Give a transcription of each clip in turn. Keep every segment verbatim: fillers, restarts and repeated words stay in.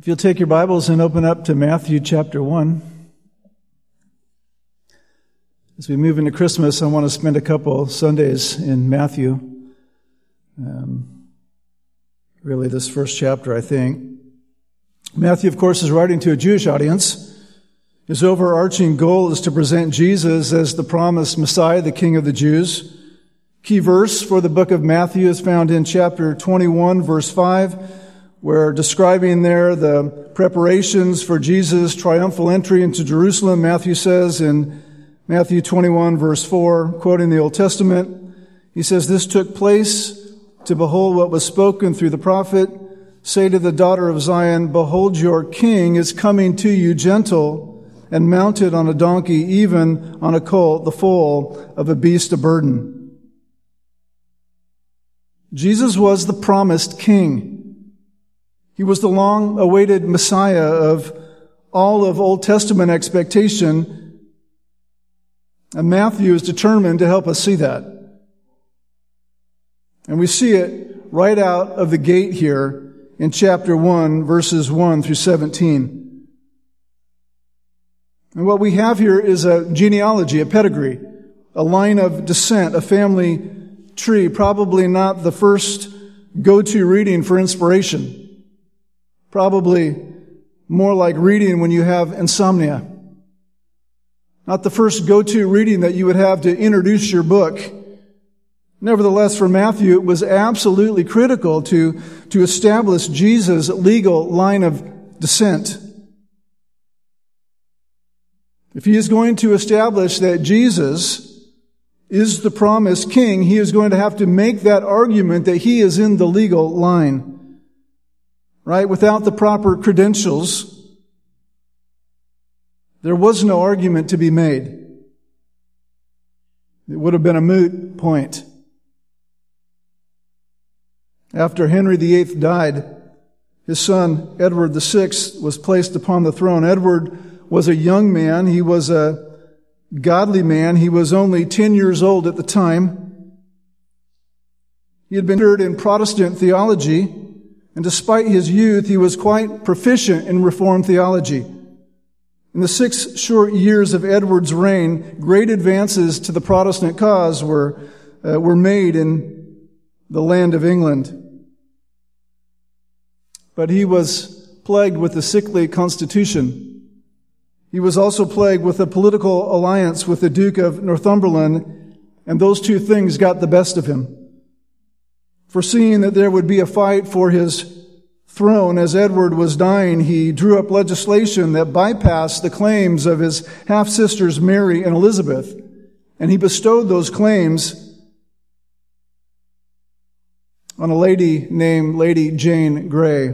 If you'll take your Bibles and open up to Matthew chapter one. As we move into Christmas, I want to spend a couple Sundays in Matthew. Um, really, this first chapter, I think. Matthew, of course, is writing to a Jewish audience. His overarching goal is to present Jesus as the promised Messiah, the King of the Jews. Key verse for the book of Matthew is found in chapter twenty-one, verse five, where describing there the preparations for Jesus' triumphal entry into Jerusalem, Matthew says in Matthew twenty-one, verse four, quoting the Old Testament, he says, "This took place to behold what was spoken through the prophet. Say to the daughter of Zion, behold, your king is coming to you gentle and mounted on a donkey, even on a colt, the foal of a beast of burden." Jesus was the promised king. He was the long-awaited Messiah of all of Old Testament expectation, and Matthew is determined to help us see that. And we see it right out of the gate here in chapter one, verses one through seventeen. And what we have here is a genealogy, a pedigree, a line of descent, a family tree, probably not the first go-to reading for inspiration. Probably more like reading when you have insomnia. Not the first go-to reading that you would have to introduce your book. Nevertheless, for Matthew, it was absolutely critical to, to establish Jesus' legal line of descent. If he is going to establish that Jesus is the promised king, he is going to have to make that argument that he is in the legal line. Right? Without the proper credentials, there was no argument to be made. It would have been a moot point. After Henry the Eighth died, his son Edward the Sixth was placed upon the throne. Edward was a young man. He was a godly man. He was only ten years old at the time. He had been trained in Protestant theology, and despite his youth, he was quite proficient in Reformed theology. In the six short years of Edward's reign, great advances to the Protestant cause were, uh, were made in the land of England. But he was plagued with a sickly constitution. He was also plagued with a political alliance with the Duke of Northumberland, and those two things got the best of him. Foreseeing that there would be a fight for his throne as Edward was dying, he drew up legislation that bypassed the claims of his half-sisters Mary and Elizabeth, and he bestowed those claims on a lady named Lady Jane Grey.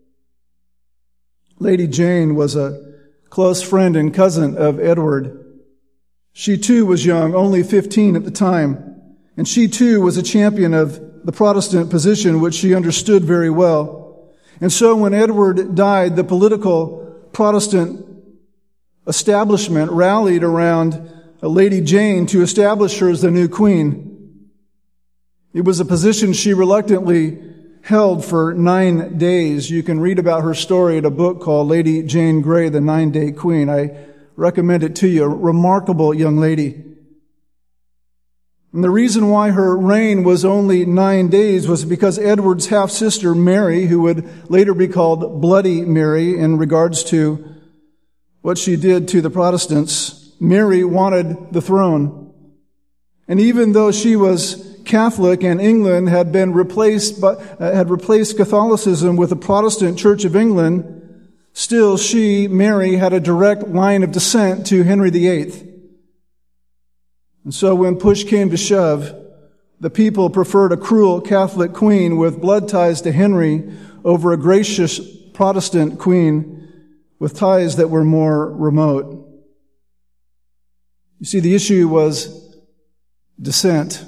Lady Jane was a close friend and cousin of Edward. She too was young, only fifteen at the time, and she too was a champion of the Protestant position, which she understood very well. And so when Edward died, the political Protestant establishment rallied around Lady Jane to establish her as the new queen. It was a position she reluctantly held for nine days. You can read about her story in a book called Lady Jane Grey, the Nine-Day Queen. I recommend it to you. A remarkable young lady. And the reason why her reign was only nine days was because Edward's half-sister Mary, who would later be called Bloody Mary in regards to what she did to the Protestants, Mary wanted the throne. And even though she was Catholic and England had been replaced, by, uh, had replaced Catholicism with the Protestant Church of England, still she, Mary, had a direct line of descent to Henry the Eighth. And so when push came to shove, the people preferred a cruel Catholic queen with blood ties to Henry over a gracious Protestant queen with ties that were more remote. You see, the issue was descent.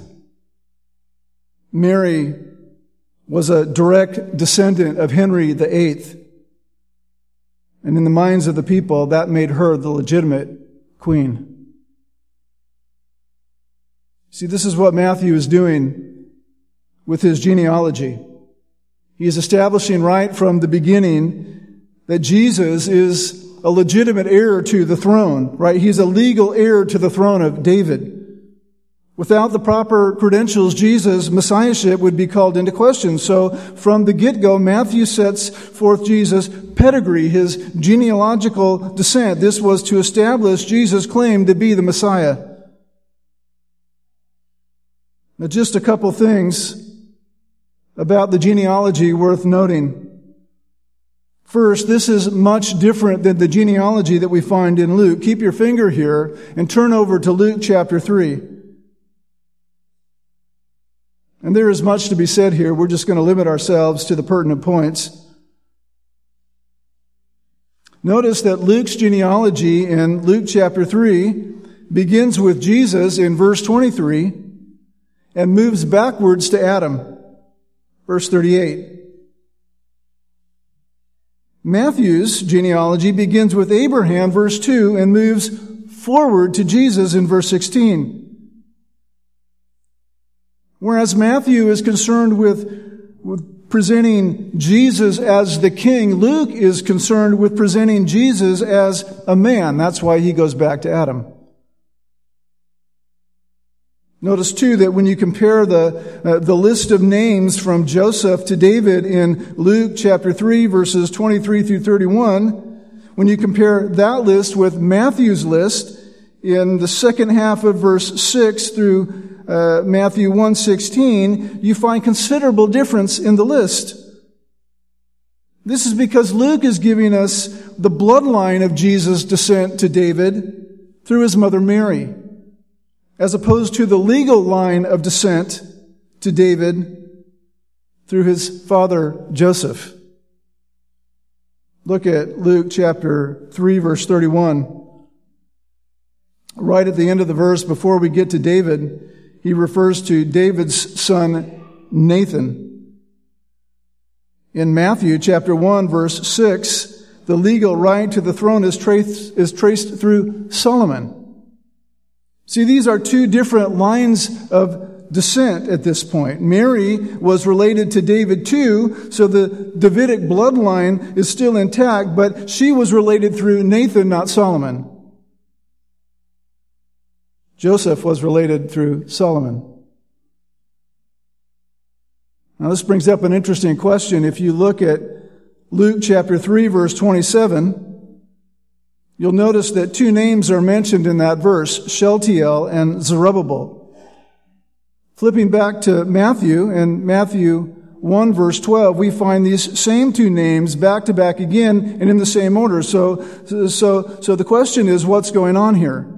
Mary was a direct descendant of Henry the Eighth. And in the minds of the people, that made her the legitimate queen. See, this is what Matthew is doing with his genealogy. He is establishing right from the beginning that Jesus is a legitimate heir to the throne, right? He's a legal heir to the throne of David. Without the proper credentials, Jesus' messiahship would be called into question. So from the get-go, Matthew sets forth Jesus' pedigree, his genealogical descent. This was to establish Jesus' claim to be the Messiah. Now, just a couple things about the genealogy worth noting. First, this is much different than the genealogy that we find in Luke. Keep your finger here and turn over to Luke chapter three. And there is much to be said here. We're just going to limit ourselves to the pertinent points. Notice that Luke's genealogy in Luke chapter three begins with Jesus in verse twenty-three and moves backwards to Adam, verse thirty-eight. Matthew's genealogy begins with Abraham, verse two, and moves forward to Jesus in verse sixteen. Whereas Matthew is concerned with, with presenting Jesus as the king, Luke is concerned with presenting Jesus as a man. That's why he goes back to Adam. Notice too that when you compare the uh, the list of names from Joseph to David in Luke chapter three verses twenty-three through thirty-one, when you compare that list with Matthew's list in the second half of verse six through uh, Matthew one sixteen, you find considerable difference in the list. This is because Luke is giving us the bloodline of Jesus' descent to David through his mother Mary, as opposed to the legal line of descent to David through his father Joseph. Look at Luke chapter three, verse thirty-one. Right at the end of the verse, before we get to David, he refers to David's son Nathan. In Matthew chapter one, verse six, the legal right to the throne is traced, is traced through Solomon. See, these are two different lines of descent at this point. Mary was related to David too, so the Davidic bloodline is still intact, but she was related through Nathan, not Solomon. Joseph was related through Solomon. Now this brings up an interesting question. If you look at Luke chapter three, verse twenty-seven, you'll notice that two names are mentioned in that verse, Shealtiel and Zerubbabel. Flipping back to Matthew, in Matthew one, verse twelve, we find these same two names back to back again and in the same order. So, so, so the question is, what's going on here?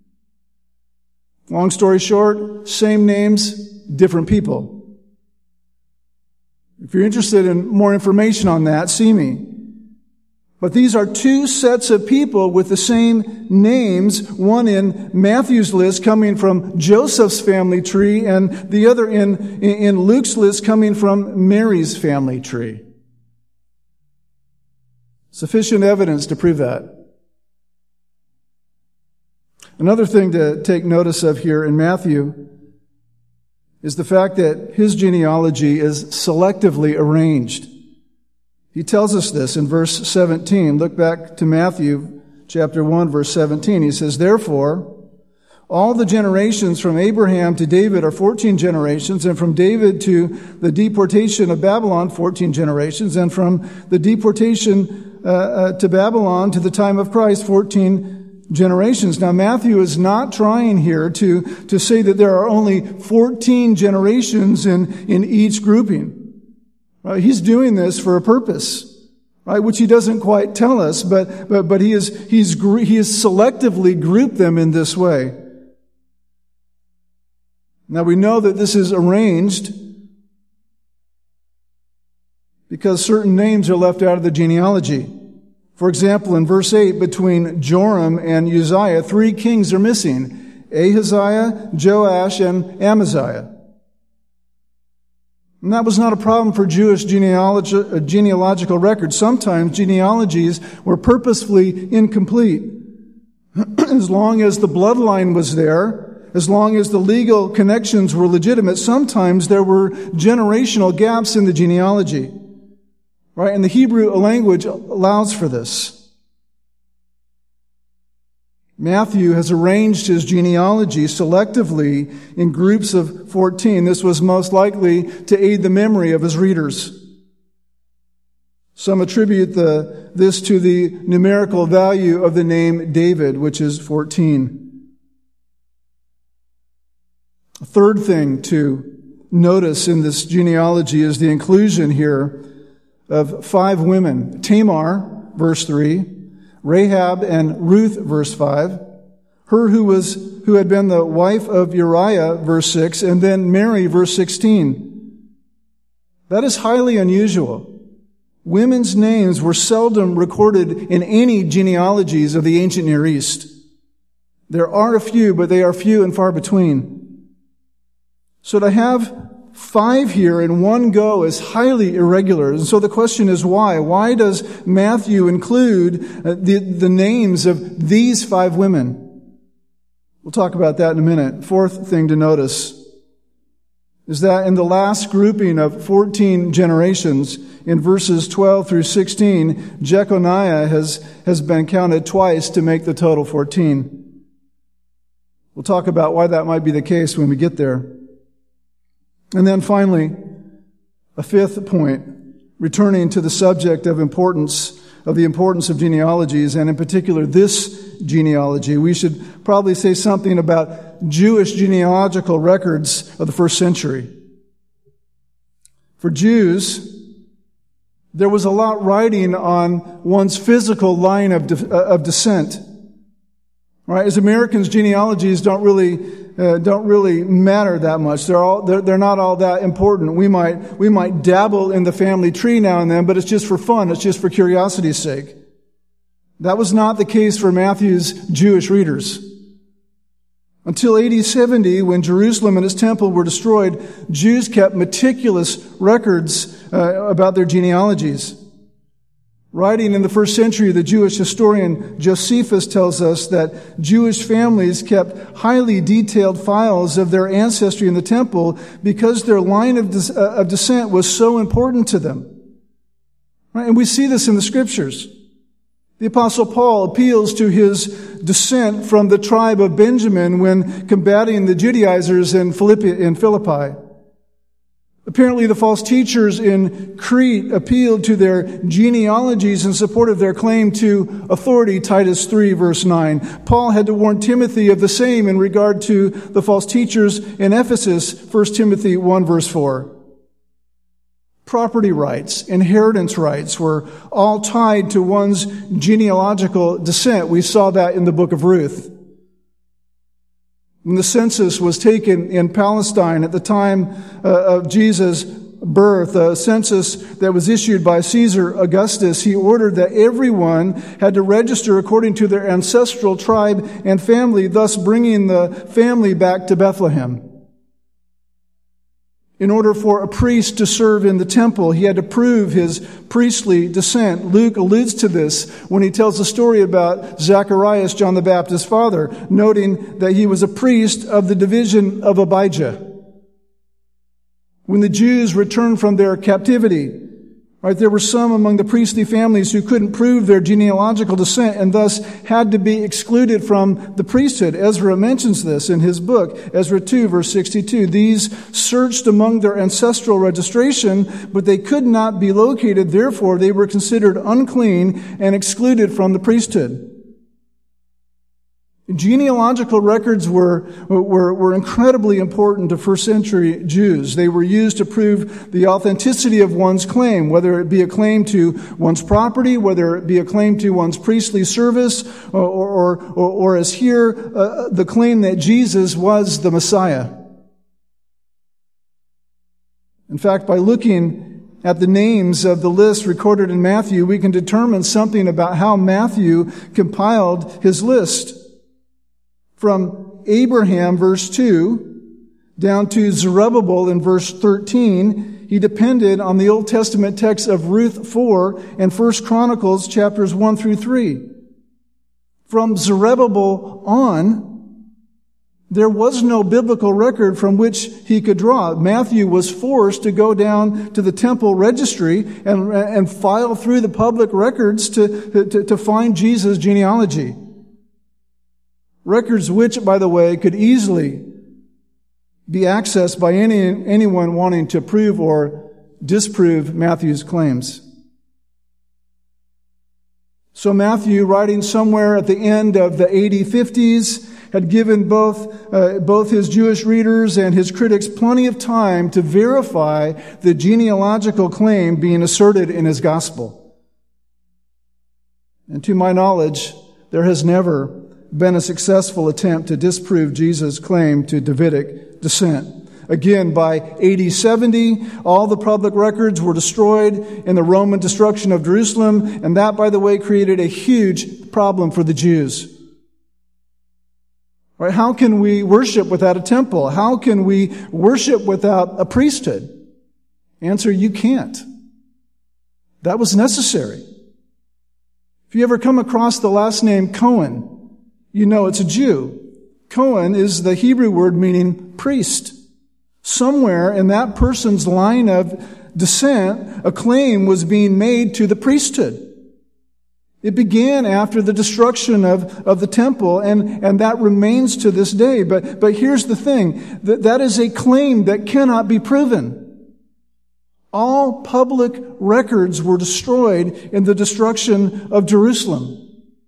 Long story short, same names, different people. If you're interested in more information on that, see me. But these are two sets of people with the same names, one in Matthew's list coming from Joseph's family tree, and the other in, in Luke's list coming from Mary's family tree. Sufficient evidence to prove that. Another thing to take notice of here in Matthew is the fact that his genealogy is selectively arranged. He tells us this in verse seventeen. Look back to Matthew chapter one, verse seventeen. He says, "Therefore, all the generations from Abraham to David are fourteen generations, and from David to the deportation of Babylon, fourteen generations, and from the deportation uh, uh, to Babylon to the time of Christ, fourteen generations." Now, Matthew is not trying here to, to say that there are only fourteen generations in, in each grouping. Right? He's doing this for a purpose, right? Which he doesn't quite tell us, but, but, but he is, he's, he has selectively grouped them in this way. Now, we know that this is arranged because certain names are left out of the genealogy. For example, in verse eight, between Joram and Uzziah, three kings are missing: Ahaziah, Joash, and Amaziah. And that was not a problem for Jewish genealogi- genealogical records. Sometimes genealogies were purposefully incomplete. As long as the bloodline was there, as long as the legal connections were legitimate, sometimes there were generational gaps in the genealogy. Right? And the Hebrew language allows for this. Matthew has arranged his genealogy selectively in groups of fourteen. This was most likely to aid the memory of his readers. Some attribute the, this to the numerical value of the name David, which is fourteen. A third thing to notice in this genealogy is the inclusion here of five women. Tamar, verse three. Rahab and Ruth, verse five. Her who was, who had been the wife of Uriah, verse six. And then Mary, verse sixteen. That is highly unusual. Women's names were seldom recorded in any genealogies of the ancient Near East. There are a few, but they are few and far between. So to have five here in one go is highly irregular. And so the question is why? Why does Matthew include the, the names of these five women? We'll talk about that in a minute. Fourth thing to notice is that in the last grouping of fourteen generations, in verses twelve through sixteen, Jeconiah has, has been counted twice to make the total fourteen. We'll talk about why that might be the case when we get there. And then finally, a fifth point, returning to the subject of importance, of the importance of genealogies, and in particular this genealogy. We should probably say something about Jewish genealogical records of the first century. For Jews, there was a lot riding on one's physical line of, de- of descent. Right? As Americans, genealogies don't really Uh, don't really matter that much. They're all, they're, they're not all that important. We might, we might dabble in the family tree now and then, but it's just for fun. It's just for curiosity's sake. That was not the case for Matthew's Jewish readers. Until A D seventy, when Jerusalem and its temple were destroyed, Jews kept meticulous records uh, about their genealogies. Writing in the first century, the Jewish historian Josephus tells us that Jewish families kept highly detailed files of their ancestry in the temple because their line of, des- uh, of descent was so important to them. Right? And we see this in the Scriptures. The Apostle Paul appeals to his descent from the tribe of Benjamin when combating the Judaizers in Philippi. In Philippi. Apparently, the false teachers in Crete appealed to their genealogies in support of their claim to authority, Titus three, verse nine. Paul had to warn Timothy of the same in regard to the false teachers in Ephesus, First Timothy one, verse four. Property rights, inheritance rights were all tied to one's genealogical descent. We saw that in the book of Ruth. When the census was taken in Palestine at the time uh, of Jesus' birth, a census that was issued by Caesar Augustus, he ordered that everyone had to register according to their ancestral tribe and family, thus bringing the family back to Bethlehem. In order for a priest to serve in the temple, he had to prove his priestly descent. Luke alludes to this when he tells the story about Zacharias, John the Baptist's father, noting that he was a priest of the division of Abijah. When the Jews returned from their captivity, right, there were some among the priestly families who couldn't prove their genealogical descent and thus had to be excluded from the priesthood. Ezra mentions this in his book, Ezra two, verse sixty-two. These searched among their ancestral registration, but they could not be located. Therefore, they were considered unclean and excluded from the priesthood. Genealogical records were, were, were incredibly important to first century Jews. They were used to prove the authenticity of one's claim, whether it be a claim to one's property, whether it be a claim to one's priestly service, or, or, or, or as here, uh, the claim that Jesus was the Messiah. In fact, by looking at the names of the list recorded in Matthew, we can determine something about how Matthew compiled his list. From Abraham, verse two, down to Zerubbabel in verse thirteen, he depended on the Old Testament text of Ruth four and First Chronicles chapters one through three. From Zerubbabel on, There was no biblical record from which he could draw. Matthew was forced to go down to the temple registry and, and file through the public records to, to, to find Jesus' genealogy. Records which, by the way, could easily be accessed by any, anyone wanting to prove or disprove Matthew's claims. So Matthew, writing somewhere at the end of the A D fifties, had given both uh, both his Jewish readers and his critics plenty of time to verify the genealogical claim being asserted in his gospel. And to my knowledge, there has never been a successful attempt to disprove Jesus' claim to Davidic descent. Again, by A D seventy, all the public records were destroyed in the Roman destruction of Jerusalem, and that, by the way, created a huge problem for the Jews. Right? How can we worship without a temple? How can we worship without a priesthood? Answer, you can't. That was necessary. If you ever come across the last name Cohen, you know it's a Jew. Cohen is the Hebrew word meaning priest. Somewhere in that person's line of descent, a claim was being made to the priesthood. It began after the destruction of, of the temple, and, and that remains to this day. But, but here's the thing, that, that is a claim that cannot be proven. All public records were destroyed in the destruction of Jerusalem.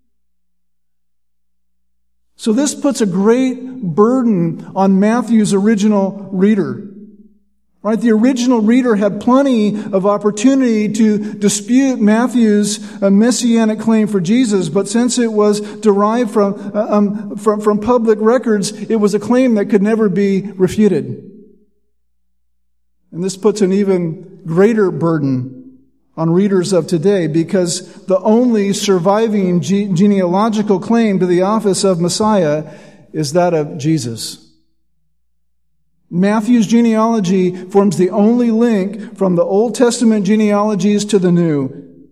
So this puts a great burden on Matthew's original reader. Right? The original reader had plenty of opportunity to dispute Matthew's uh, messianic claim for Jesus, but since it was derived from, uh, um, from, from public records, it was a claim that could never be refuted. And this puts an even greater burden on readers of today, because the only surviving ge- genealogical claim to the office of Messiah is that of Jesus. Matthew's genealogy forms the only link from the Old Testament genealogies to the New.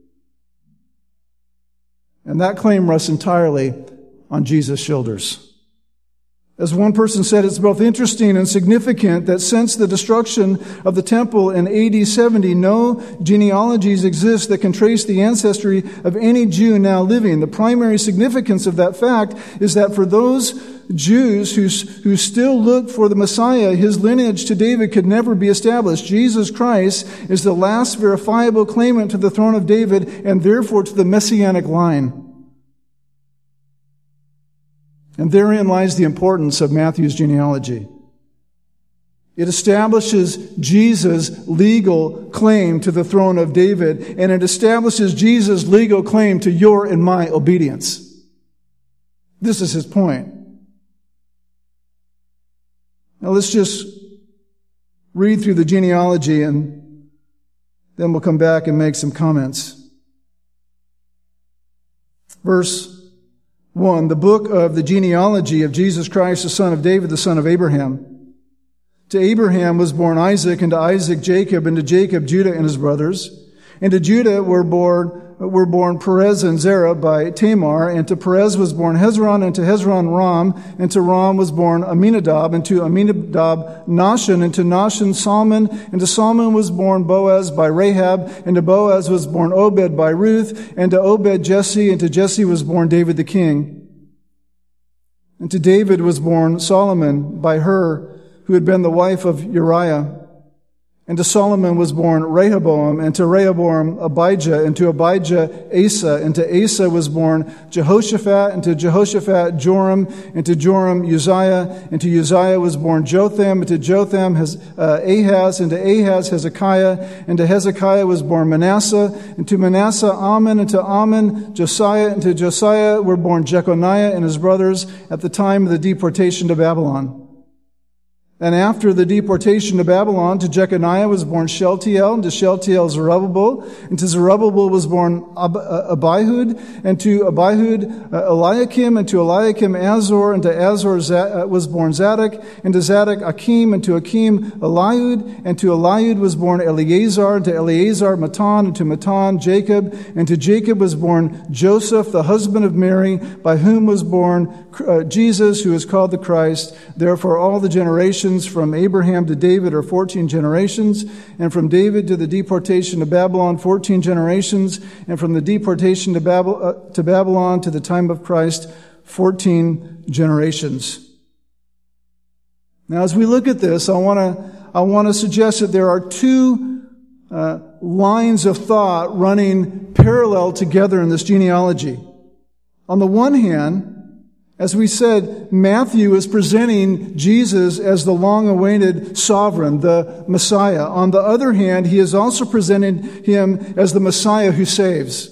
And that claim rests entirely on Jesus' shoulders. As one person said, it's both interesting and significant that since the destruction of the temple in A D seventy, no genealogies exist that can trace the ancestry of any Jew now living. The primary significance of that fact is that for those Jews who, who still look for the Messiah, his lineage to David could never be established. Jesus Christ is the last verifiable claimant to the throne of David and therefore to the messianic line. And therein lies the importance of Matthew's genealogy. It establishes Jesus' legal claim to the throne of David, and it establishes Jesus' legal claim to your and my obedience. This is his point. Now let's just read through the genealogy and then we'll come back and make some comments. Verse one, the book of the genealogy of Jesus Christ, the son of David, the son of Abraham. To Abraham was born Isaac, and to Isaac Jacob, and to Jacob Judah and his brothers. And to Judah were born were born Perez and Zerah by Tamar, and to Perez was born Hezron, and to Hezron Ram, and to Ram was born Aminadab, and to Aminadab Nahshon, and to Nahshon Salmon, and to Salmon was born Boaz by Rahab, and to Boaz was born Obed by Ruth, and to Obed Jesse, and to Jesse was born David the king. And to David was born Solomon by her, who had been the wife of Uriah. And to Solomon was born Rehoboam, and to Rehoboam Abijah, and to Abijah Asa, and to Asa was born Jehoshaphat, and to Jehoshaphat Joram, and to Joram Uzziah, and to Uzziah was born Jotham, and to Jotham uh, Ahaz, and to Ahaz Hezekiah, and to Hezekiah was born Manasseh, and to Manasseh Ammon, and to Ammon Josiah, and to Josiah were born Jeconiah and his brothers at the time of the deportation to Babylon. And after the deportation to Babylon, to Jeconiah was born Shealtiel, and to Shealtiel Zerubbabel, and to Zerubbabel was born Ab- uh, Abihud, and to Abihud uh, Eliakim, and to Eliakim Azor, and to Azor Z- uh, was born Zadok, and to Zadok Achim, and to Achim Eliud, and to Eliud was born Eleazar, and to Eleazar Matan, and to Matan Jacob, and to Jacob was born Joseph, the husband of Mary, by whom was born uh, Jesus, who is called the Christ. Therefore all the generations from Abraham to David are fourteen generations, and from David to the deportation to Babylon, fourteen generations, and from the deportation to, Babel, uh, to Babylon to the time of Christ, fourteen generations. Now, as we look at this, I want to I want to suggest that there are two uh, lines of thought running parallel together in this genealogy. On the one hand, as we said, Matthew is presenting Jesus as the long-awaited sovereign, the Messiah. On the other hand, he is also presenting him as the Messiah who saves.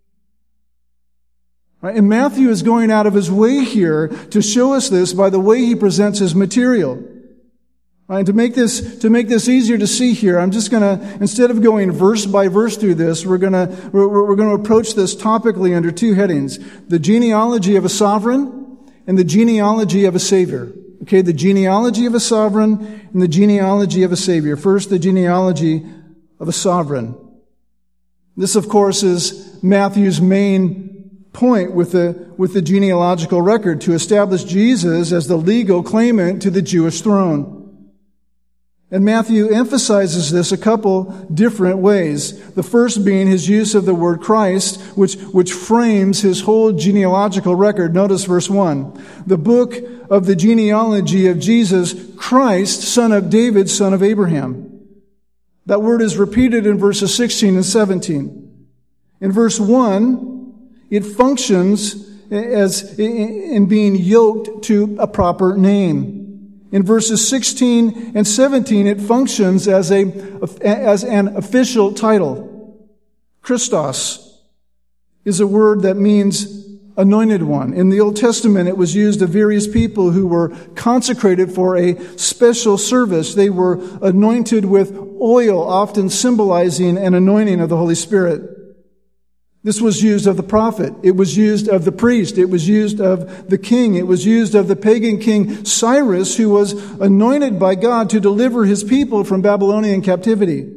Right? And Matthew is going out of his way here to show us this by the way he presents his material. Right? And to make this, to make this easier to see here, I'm just gonna, instead of going verse by verse through this, we're gonna, we're, we're gonna approach this topically under two headings: the genealogy of a sovereign and the genealogy of a Savior. Okay, the genealogy of a sovereign and the genealogy of a Savior. First, the genealogy of a sovereign. This, of course, is Matthew's main point with the, with the genealogical record, to establish Jesus as the legal claimant to the Jewish throne. And Matthew emphasizes this a couple different ways. The first being his use of the word Christ, which, which frames his whole genealogical record. Notice verse one. The book of the genealogy of Jesus Christ, son of David, son of Abraham. That word is repeated in verses sixteen and seventeen. In verse one, it functions as in being yoked to a proper name. In verses sixteen and seventeen, it functions as a, as an official title. Christos is a word that means anointed one. In the Old Testament, it was used of various people who were consecrated for a special service. They were anointed with oil, often symbolizing an anointing of the Holy Spirit. This was used of the prophet. It was used of the priest. It was used of the king. It was used of the pagan king Cyrus, who was anointed by God to deliver his people from Babylonian captivity.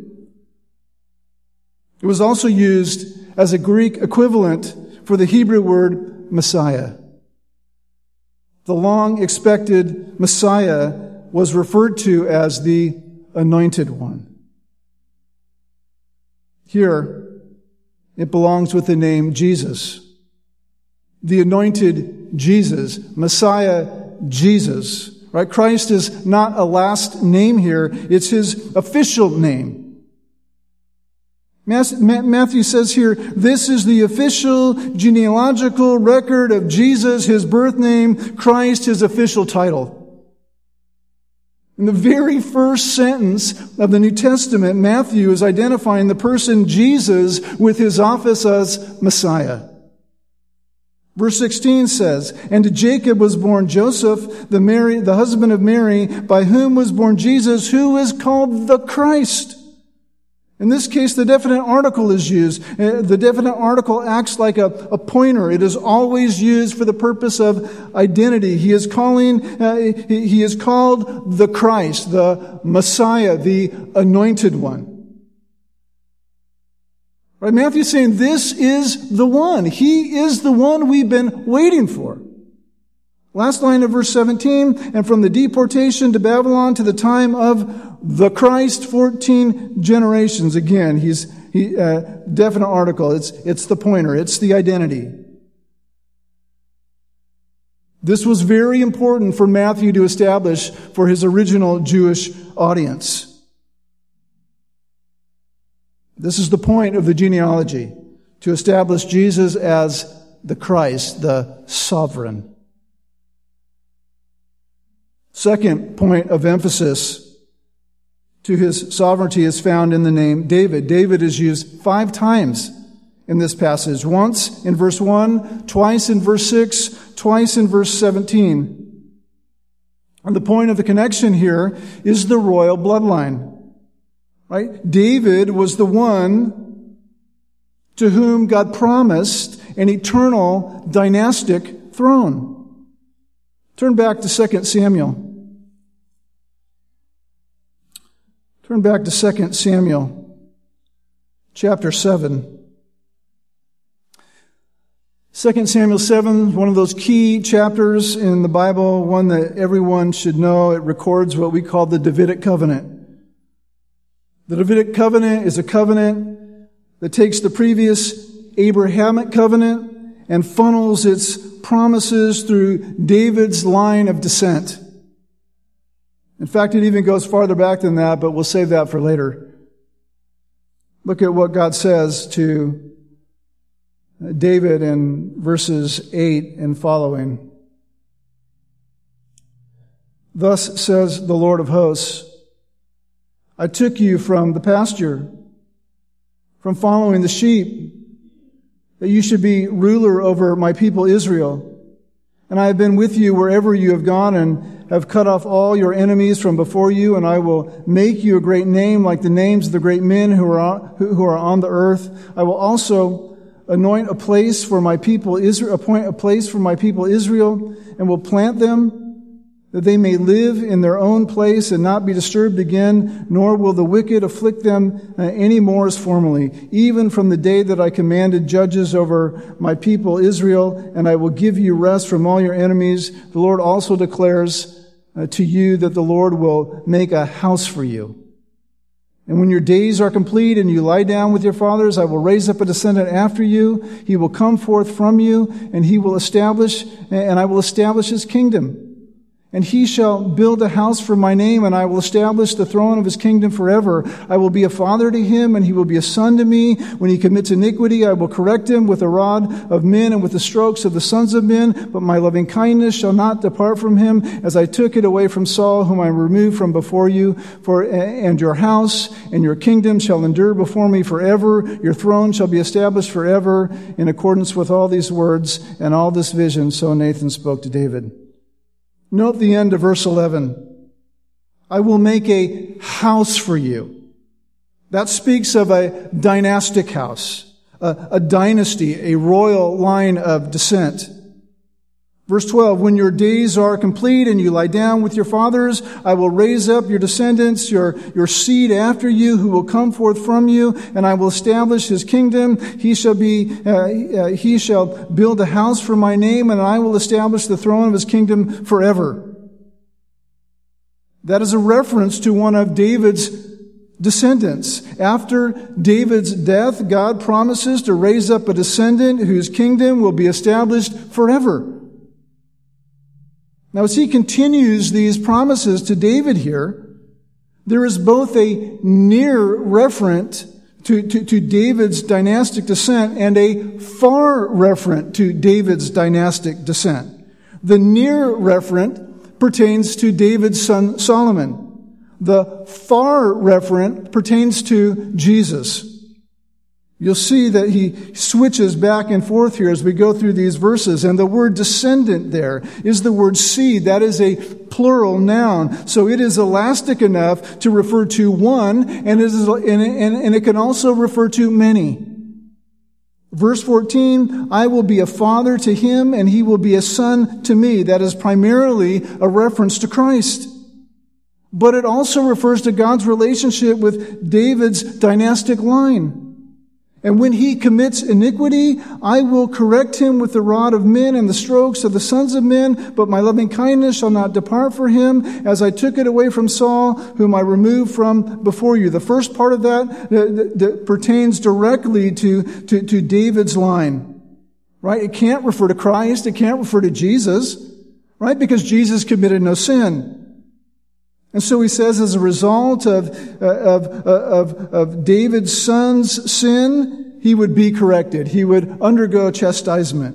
It was also used as a Greek equivalent for the Hebrew word Messiah. The long-expected Messiah was referred to as the Anointed One. Here, it belongs with the name Jesus. The anointed Jesus. Messiah Jesus. Right? Christ is not a last name here. It's his official name. Matthew says here, this is the official genealogical record of Jesus, his birth name, Christ, his official title. In the very first sentence of the New Testament, Matthew is identifying the person Jesus with his office as Messiah. Verse sixteen says, and to Jacob was born Joseph, the Mary, the husband of Mary, by whom was born Jesus, who is called the Christ. In this case, the definite article is used. The definite article acts like a, a pointer. It is always used for the purpose of identity. He is calling, uh, he, he is called the Christ, the Messiah, the Anointed One. Right? Matthew's saying this is the one. He is the one we've been waiting for. Last line of verse seventeen, and from the deportation to Babylon to the time of the Christ, fourteen generations. Again, he's, he, uh, definite article. It's, it's the pointer. It's the identity. This was very important for Matthew to establish for his original Jewish audience. This is the point of the genealogy, to establish Jesus as the Christ, the sovereign. Second point of emphasis to his sovereignty is found in the name David. David is used five times in this passage. Once in verse one, twice in verse six, twice in verse seventeen. And the point of the connection here is the royal bloodline. Right? David was the one to whom God promised an eternal dynastic throne. Turn back to Second Samuel. Turn back to Second Samuel, chapter seven. Second Samuel seven, one of those key chapters in the Bible, one that everyone should know. It records what we call the Davidic covenant. The Davidic covenant is a covenant that takes the previous Abrahamic covenant and funnels its promises through David's line of descent. In fact, it even goes farther back than that, but we'll save that for later. Look at what God says to David in verses eight and following. Thus says the Lord of hosts, I took you from the pasture, from following the sheep, that you should be ruler over my people Israel. And I have been with you wherever you have gone and have cut off all your enemies from before you, and I will make you a great name like the names of the great men who are on, who are on the earth. I will also anoint a place for my people Israel, appoint a place for my people Israel, and will plant them that they may live in their own place and not be disturbed again, nor will the wicked afflict them uh, any more as formerly, even from the day that I commanded judges over my people Israel, and I will give you rest from all your enemies. The Lord also declares uh, to you that the Lord will make a house for you. And when your days are complete and you lie down with your fathers, I will raise up a descendant after you. He will come forth from you, and he will establish, and I will establish his kingdom. And he shall build a house for my name, and I will establish the throne of his kingdom forever. I will be a father to him, and he will be a son to me. When he commits iniquity, I will correct him with the rod of men and with the strokes of the sons of men. But my loving kindness shall not depart from him, as I took it away from Saul, whom I removed from before you. For and your house and your kingdom shall endure before me forever. Your throne shall be established forever. In accordance with all these words and all this vision, so Nathan spoke to David. Note the end of verse eleven. I will make a house for you. That speaks of a dynastic house, a, a dynasty, a royal line of descent. Verse twelve, when your days are complete and you lie down with your fathers, I will raise up your descendants, your, your seed after you, who will come forth from you, and I will establish his kingdom. He shall be, uh, uh, he shall build a house for my name, and I will establish the throne of his kingdom forever. That is a reference to one of David's descendants. After David's death, God promises to raise up a descendant whose kingdom will be established forever. Now, as he continues these promises to David here, there is both a near referent to, to, to David's dynastic descent and a far referent to David's dynastic descent. The near referent pertains to David's son Solomon. The far referent pertains to Jesus. You'll see that he switches back and forth here as we go through these verses. And the word descendant there is the word seed. That is a plural noun. So it is elastic enough to refer to one, and it, is, and, and, and it can also refer to many. Verse fourteen, I will be a father to him, and he will be a son to me. That is primarily a reference to Christ. But it also refers to God's relationship with David's dynastic line. And when he commits iniquity, I will correct him with the rod of men and the strokes of the sons of men, but my loving kindness shall not depart from him, as I took it away from Saul, whom I removed from before you. The first part of that, that, that pertains directly to, to, to David's line. Right? It can't refer to Christ. It can't refer to Jesus. Right? Because Jesus committed no sin. And so he says, as a result of, of, of, of David's son's sin, he would be corrected. He would undergo chastisement.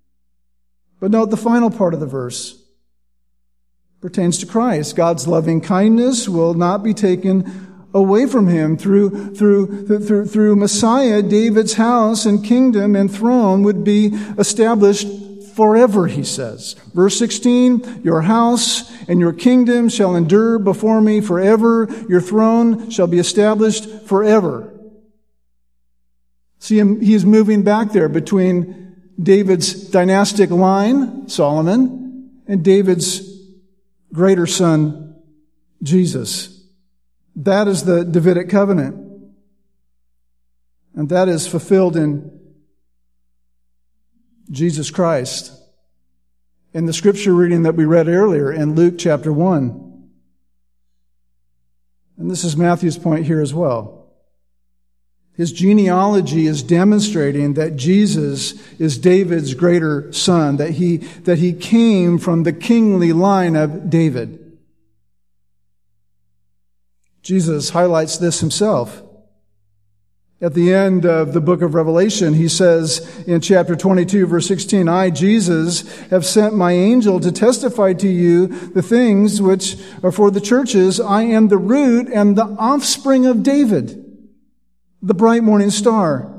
But note the final part of the verse pertains to Christ. God's loving kindness will not be taken away from him. Through, through, through, through Messiah, David's house and kingdom and throne would be established forever, he says. Verse sixteen, your house and your kingdom shall endure before me forever. Your throne shall be established forever. See him, he is moving back there between David's dynastic line, Solomon, and David's greater son, Jesus. That is the Davidic covenant. And that is fulfilled in Jesus Christ. In the scripture reading that we read earlier in Luke chapter one. And this is Matthew's point here as well. His genealogy is demonstrating that Jesus is David's greater son, that he, that he came from the kingly line of David. Jesus highlights this himself. At the end of the book of Revelation, he says in chapter twenty-two, verse sixteen, I, Jesus, have sent my angel to testify to you the things which are for the churches. I am the root and the offspring of David, the bright morning star.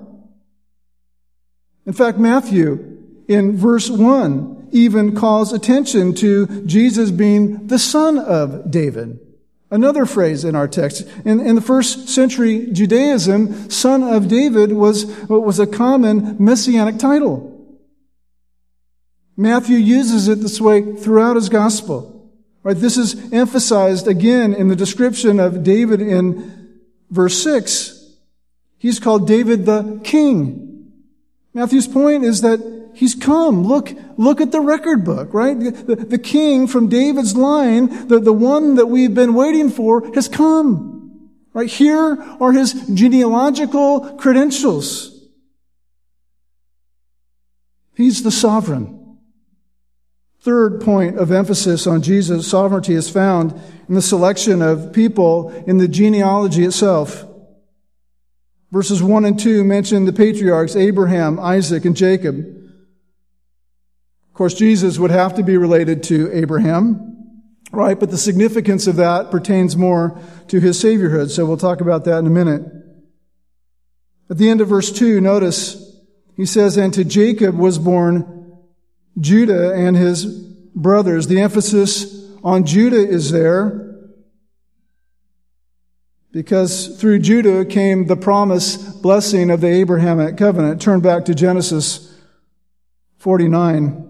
In fact, Matthew, in verse one, even calls attention to Jesus being the son of David. Another phrase in our text. In, in the first century Judaism, son of David was what was a common messianic title. Matthew uses it this way throughout his gospel. Right? This is emphasized again in the description of David in verse six. He's called David the king. Matthew's point is that he's come. Look, look at the record book, right? The, the king from David's line, the, the one that we've been waiting for, has come. Right? Here are his genealogical credentials. He's the sovereign. Third point of emphasis on Jesus' sovereignty is found in the selection of people in the genealogy itself. Verses one and two mention the patriarchs Abraham, Isaac, and Jacob. Of course, Jesus would have to be related to Abraham, right? But the significance of that pertains more to his saviorhood, so we'll talk about that in a minute. At the end of verse two, notice, he says, and to Jacob was born Judah and his brothers. The emphasis on Judah is there, because through Judah came the promised blessing of the Abrahamic covenant. Turn back to Genesis forty-nine.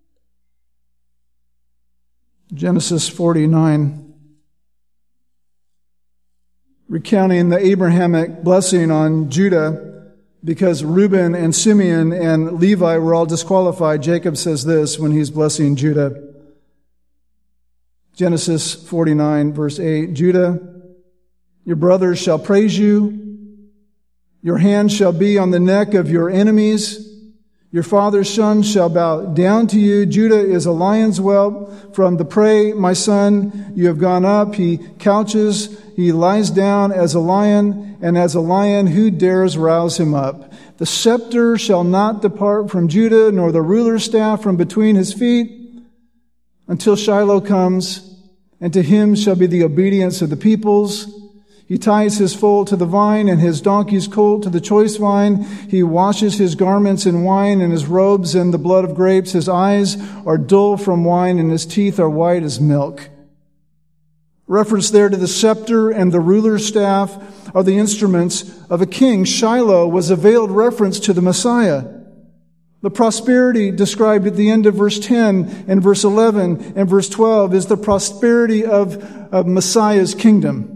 Genesis forty-nine. Recounting the Abrahamic blessing on Judah, because Reuben and Simeon and Levi were all disqualified. Jacob says this when he's blessing Judah. Genesis forty-nine, verse eight. Judah, your brothers shall praise you. Your hand shall be on the neck of your enemies. Your father's son shall bow down to you. Judah is a lion's whelp from the prey. My son, you have gone up. He couches. He lies down as a lion, and as a lion, who dares rouse him up? The scepter shall not depart from Judah, nor the ruler's staff from between his feet, until Shiloh comes, and to him shall be the obedience of the peoples. He ties his foal to the vine and his donkey's colt to the choice vine. He washes his garments in wine and his robes in the blood of grapes. His eyes are dull from wine and his teeth are white as milk. Reference there to the scepter and the ruler's staff are the instruments of a king. Shiloh was a veiled reference to the Messiah. The prosperity described at the end of verse ten and verse eleven and verse twelve is the prosperity of, of Messiah's kingdom.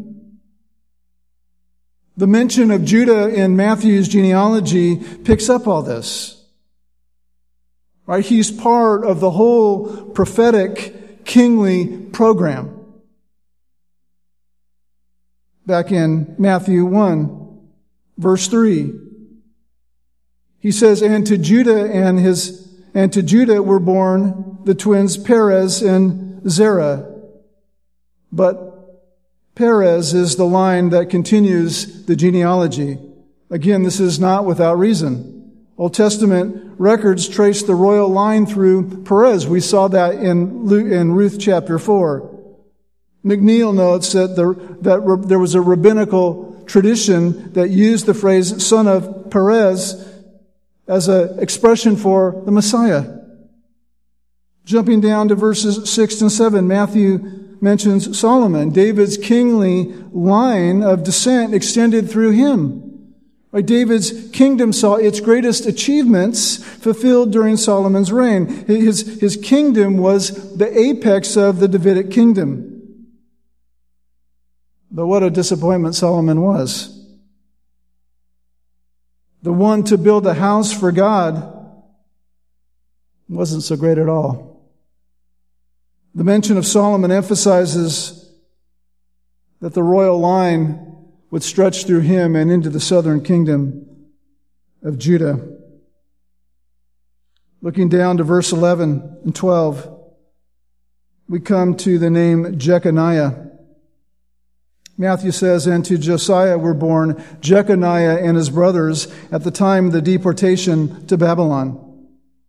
The mention of Judah in Matthew's genealogy picks up all this. Right? He's part of the whole prophetic kingly program. Back in Matthew one, verse three. He says, and to Judah and his, and to Judah were born the twins Perez and Zerah. But Perez is the line that continues the genealogy. Again, this is not without reason. Old Testament records trace the royal line through Perez. We saw that in Luke, in Ruth chapter four. McNeil notes that there, that there was a rabbinical tradition that used the phrase son of Perez as an expression for the Messiah. Jumping down to verses six and seven, Matthew mentions Solomon. David's kingly line of descent extended through him. Right? David's kingdom saw its greatest achievements fulfilled during Solomon's reign. His, his kingdom was the apex of the Davidic kingdom. But what a disappointment Solomon was. The one to build a house for God wasn't so great at all. The mention of Solomon emphasizes that the royal line would stretch through him and into the southern kingdom of Judah. Looking down to verse eleven and twelve, we come to the name Jeconiah. Matthew says, and to Josiah were born Jeconiah and his brothers at the time of the deportation to Babylon.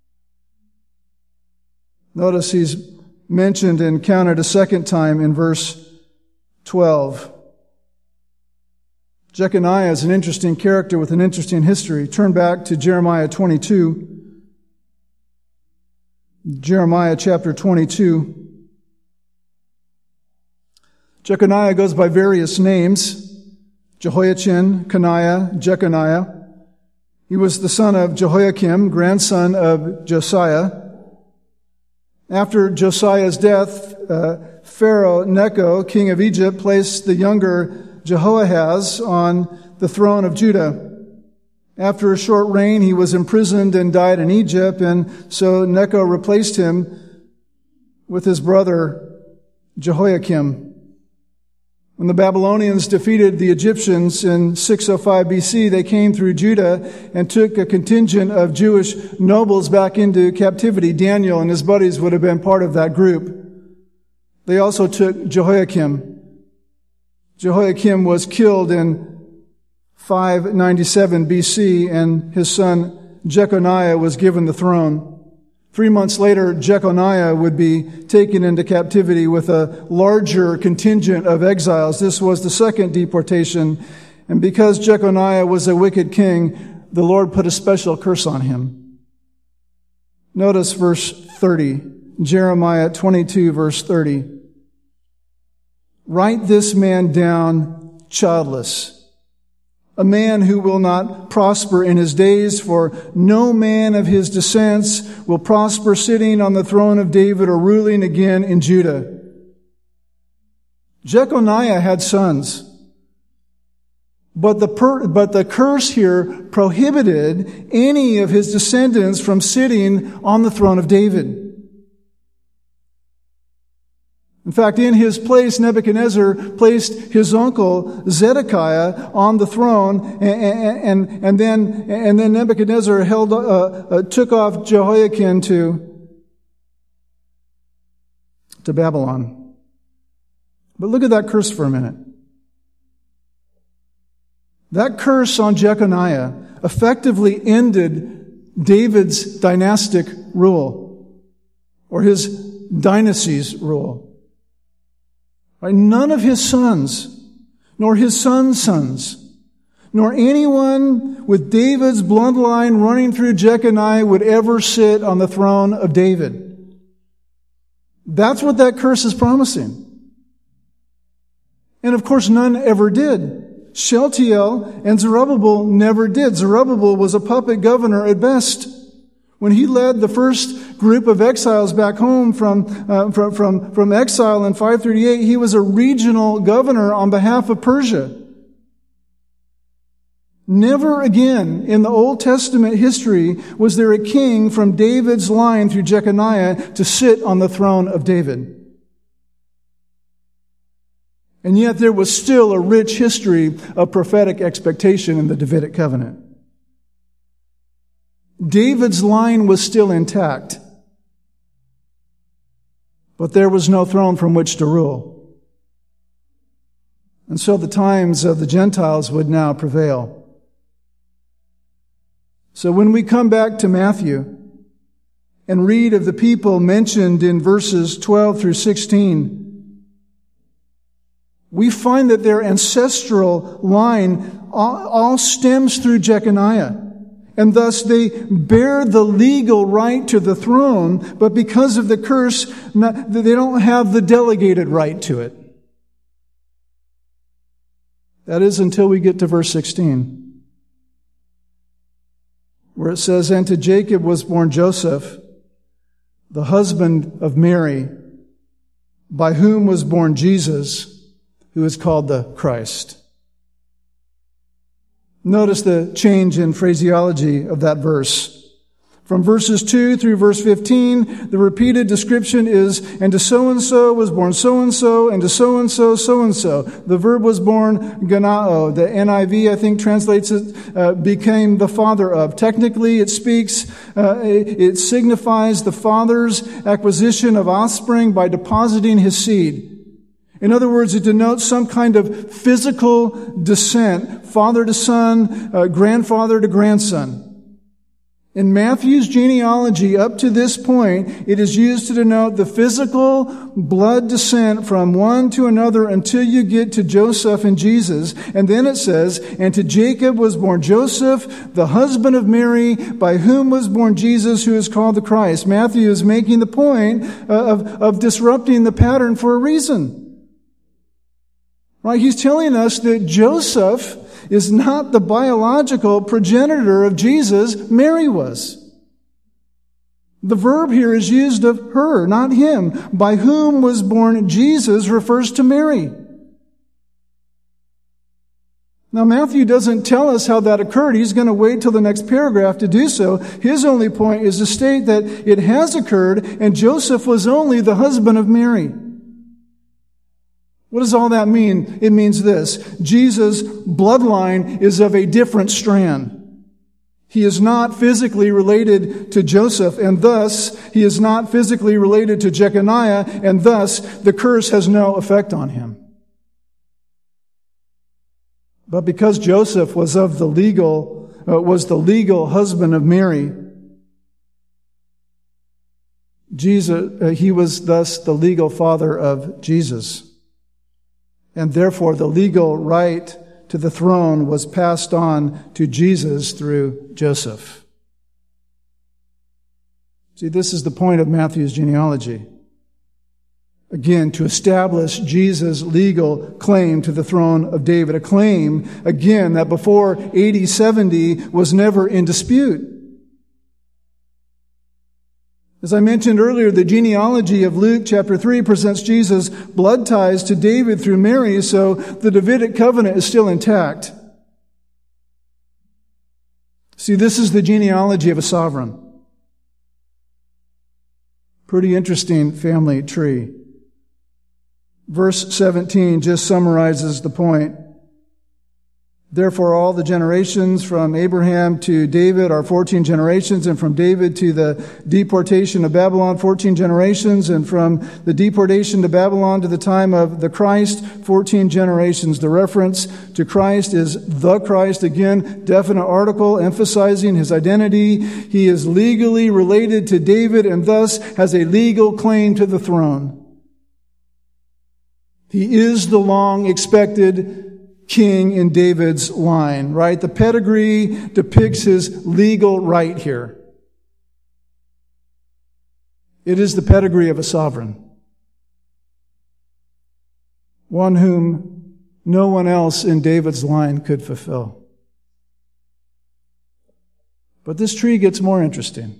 Notice he's mentioned and counted a second time in verse twelve. Jeconiah is an interesting character with an interesting history. Turn back to Jeremiah twenty-two. Jeremiah chapter twenty-two. Jeconiah goes by various names: Jehoiachin, Coniah, Jeconiah. He was the son of Jehoiakim, grandson of Josiah. After Josiah's death, uh, Pharaoh Necho, king of Egypt, placed the younger Jehoahaz on the throne of Judah. After a short reign, he was imprisoned and died in Egypt, and so Necho replaced him with his brother Jehoiakim. When the Babylonians defeated the Egyptians in six oh five B C, they came through Judah and took a contingent of Jewish nobles back into captivity. Daniel and his buddies would have been part of that group. They also took Jehoiakim. Jehoiakim was killed in five ninety-seven B C, and his son Jeconiah was given the throne. Three months later, Jeconiah would be taken into captivity with a larger contingent of exiles. This was the second deportation, and because Jeconiah was a wicked king, the Lord put a special curse on him. Notice verse thirty, Jeremiah twenty-two, verse thirty. Write this man down childless, a man who will not prosper in his days, for no man of his descendants will prosper sitting on the throne of David or ruling again in Judah. Jeconiah had sons, but the per, but the curse here prohibited any of his descendants from sitting on the throne of David. In fact, in his place, Nebuchadnezzar placed his uncle Zedekiah on the throne, and, and, and then and then Nebuchadnezzar held uh, uh, took off Jehoiakim to to Babylon. But look at that curse for a minute. That curse on Jeconiah effectively ended David's dynastic rule, or his dynasty's rule. None of his sons, nor his sons' sons, nor anyone with David's bloodline running through Jeconiah would ever sit on the throne of David. That's what that curse is promising. And of course, none ever did. Shealtiel and Zerubbabel never did. Zerubbabel was a puppet governor at best. When he led the first group of exiles back home from, uh, from, from, from exile in five thirty-eight, he was a regional governor on behalf of Persia. Never again in the Old Testament history was there a king from David's line through Jeconiah to sit on the throne of David. And yet there was still a rich history of prophetic expectation in the Davidic covenant. David's line was still intact, but there was no throne from which to rule. And so the times of the Gentiles would now prevail. So when we come back to Matthew and read of the people mentioned in verses twelve through sixteen, we find that their ancestral line all, all stems through Jeconiah. And thus they bear the legal right to the throne, but because of the curse, not, they don't have the delegated right to it. That is until we get to verse sixteen, where it says, "And to Jacob was born Joseph, the husband of Mary, by whom was born Jesus, who is called the Christ." Notice the change in phraseology of that verse. From verses two through verse fifteen, the repeated description is, "And to so-and-so was born so-and-so, and to so-and-so, so-and-so." The verb was born ganao. The N I V, I think, translates it, uh, became the father of. Technically, it speaks, uh, it, it signifies the father's acquisition of offspring by depositing his seed. In other words, it denotes some kind of physical descent, father to son, uh, grandfather to grandson. In Matthew's genealogy, up to this point, it is used to denote the physical blood descent from one to another until you get to Joseph and Jesus. And then it says, "And to Jacob was born Joseph, the husband of Mary, by whom was born Jesus, who is called the Christ." Matthew is making the point of, of disrupting the pattern for a reason. Right? He's telling us that Joseph is not the biological progenitor of Jesus. Mary was. The verb here is used of her, not him. By whom was born Jesus refers to Mary. Now, Matthew doesn't tell us how that occurred. He's going to wait till the next paragraph to do so. His only point is to state that it has occurred, and Joseph was only the husband of Mary. What does all that mean? It means this: Jesus' bloodline is of a different strand. He is not physically related to Joseph, and thus he is not physically related to Jeconiah, and thus the curse has no effect on him. But because Joseph was of the legal, uh, was the legal husband of Mary, Jesus, uh, he was thus the legal father of Jesus. And therefore, the legal right to the throne was passed on to Jesus through Joseph. See, this is the point of Matthew's genealogy. Again, to establish Jesus' legal claim to the throne of David. A claim, again, that before A D seventy was never in dispute. As I mentioned earlier, the genealogy of Luke chapter three presents Jesus' blood ties to David through Mary, so the Davidic covenant is still intact. See, this is the genealogy of a sovereign. Pretty interesting family tree. Verse seventeen just summarizes the point. "Therefore, all the generations from Abraham to David are fourteen generations, and from David to the deportation of Babylon, fourteen generations, and from the deportation to Babylon to the time of the Christ, fourteen generations." The reference to Christ is the Christ, again, definite article, emphasizing his identity. He is legally related to David and thus has a legal claim to the throne. He is the long-expected king in David's line, right? The pedigree depicts his legal right here. It is the pedigree of a sovereign, one whom no one else in David's line could fulfill. But this tree gets more interesting.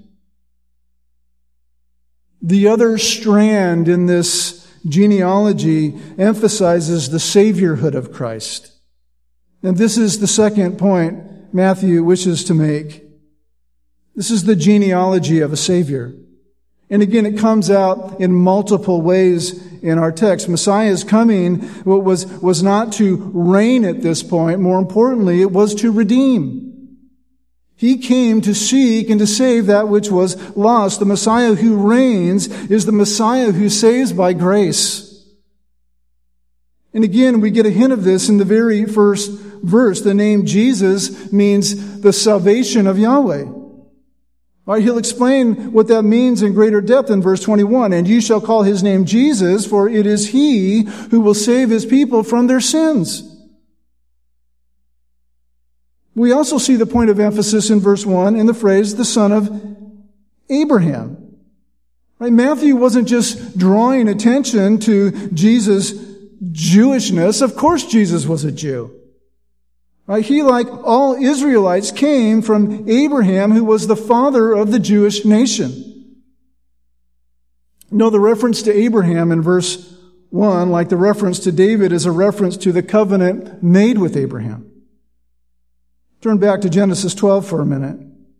The other strand in this genealogy emphasizes the saviorhood of Christ. And this is the second point Matthew wishes to make. This is the genealogy of a Savior. And again, it comes out in multiple ways in our text. Messiah's coming was, was not to reign at this point. More importantly, it was to redeem. He came to seek and to save that which was lost. The Messiah who reigns is the Messiah who saves by grace. And again, we get a hint of this in the very first verse. The name Jesus means the salvation of Yahweh. All right, he'll explain what that means in greater depth in verse twenty-one. "And you shall call his name Jesus, for it is he who will save his people from their sins." We also see the point of emphasis in verse one in the phrase, the son of Abraham. Right? Matthew wasn't just drawing attention to Jesus' Jewishness. Of course Jesus was a Jew. Right? He, like all Israelites, came from Abraham, who was the father of the Jewish nation. No, the reference to Abraham in verse one, like the reference to David, is a reference to the covenant made with Abraham. Turn back to Genesis twelve for a minute.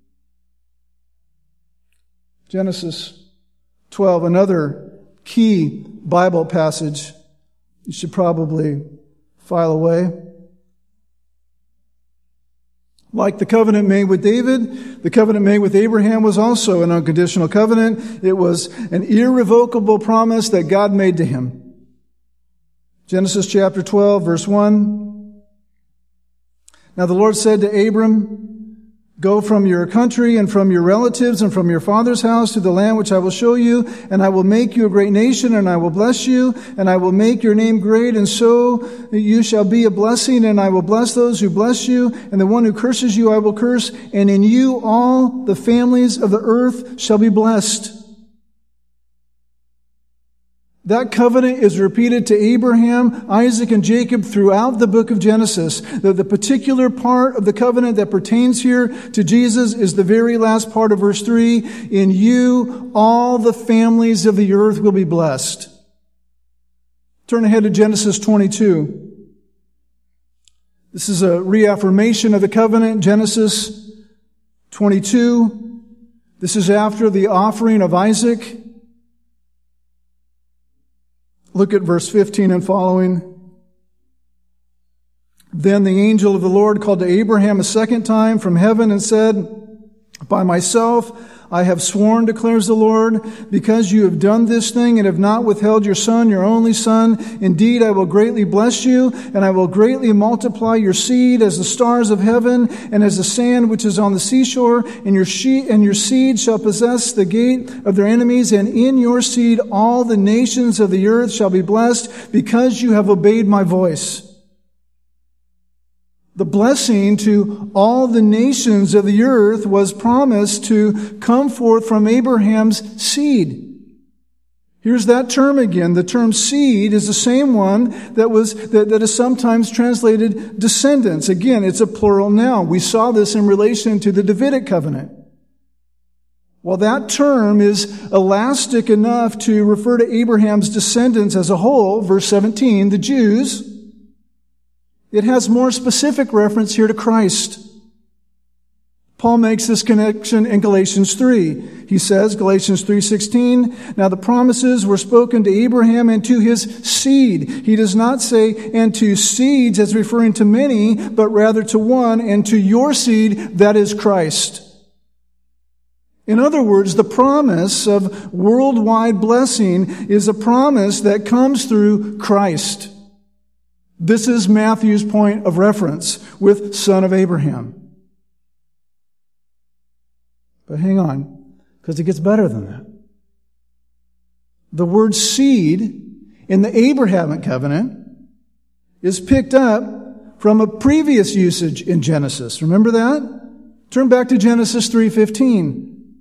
Genesis twelve, another key Bible passage you should probably file away. Like the covenant made with David, the covenant made with Abraham was also an unconditional covenant. It was an irrevocable promise that God made to him. Genesis chapter twelve, verse one. Now the Lord said to Abram, go from your country and from your relatives and from your father's house to the land which I will show you, and I will make you a great nation, and I will bless you, and I will make your name great, and so you shall be a blessing, and I will bless those who bless you, and the one who curses you I will curse, and in you all the families of the earth shall be blessed. That covenant is repeated to Abraham, Isaac, and Jacob throughout the book of Genesis. The, the particular part of the covenant that pertains here to Jesus is the very last part of verse three. In you, all the families of the earth will be blessed. Turn ahead to Genesis twenty-two. This is a reaffirmation of the covenant. Genesis twenty-two. This is after the offering of Isaac. Look at verse fifteen and following. Then the angel of the Lord called to Abraham a second time from heaven and said, by myself I have sworn, declares the Lord, because you have done this thing and have not withheld your son, your only son. Indeed, I will greatly bless you, and I will greatly multiply your seed as the stars of heaven and as the sand which is on the seashore. And your she- and your seed shall possess the gate of their enemies, and in your seed all the nations of the earth shall be blessed, because you have obeyed my voice. The blessing to all the nations of the earth was promised to come forth from Abraham's seed. Here's that term again. The term seed is the same one that was that, that is sometimes translated descendants. Again, it's a plural noun. We saw this in relation to the Davidic covenant. Well, that term is elastic enough to refer to Abraham's descendants as a whole. Verse seventeen, the Jews. It has more specific reference here to Christ. Paul makes this connection in Galatians three. He says, Galatians three sixteen, now the promises were spoken to Abraham and to his seed. He does not say, and to seeds as referring to many, but rather to one, and to your seed, that is Christ. In other words, the promise of worldwide blessing is a promise that comes through Christ. This is Matthew's point of reference with son of Abraham. But hang on, because it gets better than that. The word seed in the Abrahamic covenant is picked up from a previous usage in Genesis. Remember that? Turn back to Genesis three fifteen.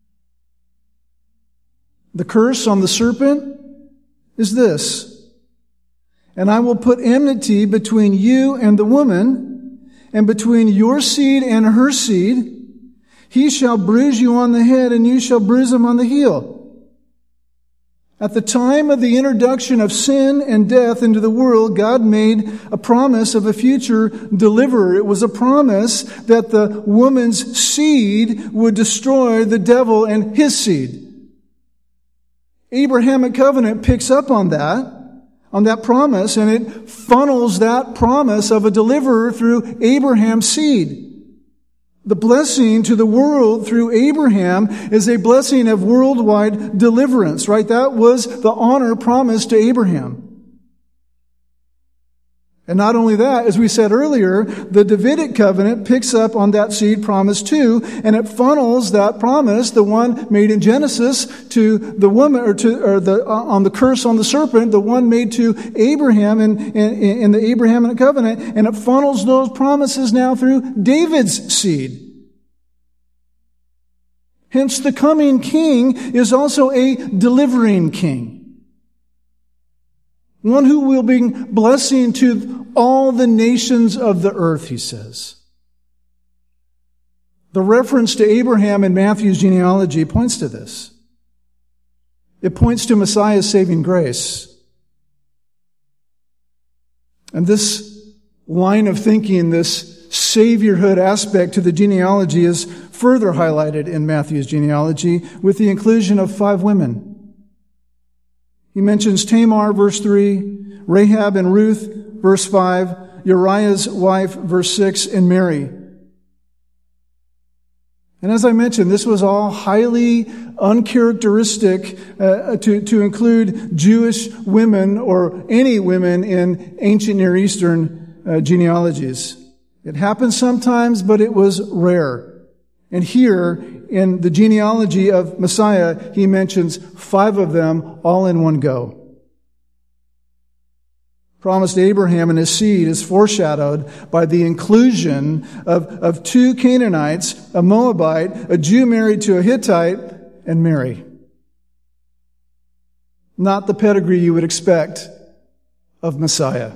The curse on the serpent is this. And I will put enmity between you and the woman, and between your seed and her seed. He shall bruise you on the head, and you shall bruise him on the heel. At the time of the introduction of sin and death into the world, God made a promise of a future deliverer. It was a promise that the woman's seed would destroy the devil and his seed. Abrahamic covenant picks up on that. on that promise, and it funnels that promise of a deliverer through Abraham's seed. The blessing to the world through Abraham is a blessing of worldwide deliverance, right? That was the honor promised to Abraham. And not only that, as we said earlier, the Davidic covenant picks up on that seed promise too, and it funnels that promise, the one made in Genesis, to the woman, or to, or the, uh, on the curse on the serpent, the one made to Abraham in, in, in the Abrahamic covenant, and it funnels those promises now through David's seed. Hence, the coming king is also a delivering king. One who will bring blessing to all the nations of the earth, he says. The reference to Abraham in Matthew's genealogy points to this. It points to Messiah's saving grace. And this line of thinking, this saviorhood aspect to the genealogy, is further highlighted in Matthew's genealogy with the inclusion of five women. He mentions Tamar, verse three, Rahab and Ruth, verse five, Uriah's wife, verse six, and Mary. And as I mentioned, this was all highly uncharacteristic uh, to, to include Jewish women or any women in ancient Near Eastern uh, genealogies. It happened sometimes, but it was rare. And here, in the genealogy of Messiah, he mentions five of them all in one go. Promised Abraham and his seed is foreshadowed by the inclusion of, of two Canaanites, a Moabite, a Jew married to a Hittite, and Mary. Not the pedigree you would expect of Messiah,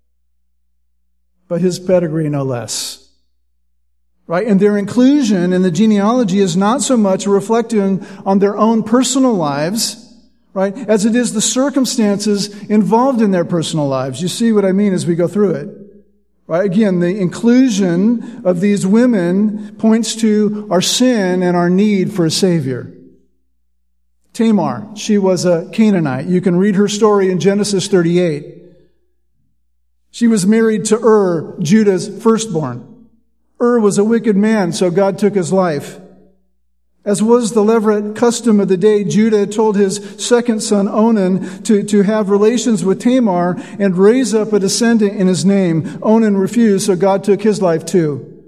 but his pedigree no less. Right? And their inclusion in the genealogy is not so much a reflection on their own personal lives, right, as it is the circumstances involved in their personal lives. You see what I mean as we go through it. Right? Again, the inclusion of these women points to our sin and our need for a Savior. Tamar, she was a Canaanite. You can read her story in Genesis thirty-eight. She was married to Ur, Judah's firstborn. Ur was a wicked man, so God took his life. As was the levirate custom of the day, Judah told his second son Onan to, to have relations with Tamar and raise up a descendant in his name. Onan refused, so God took his life too.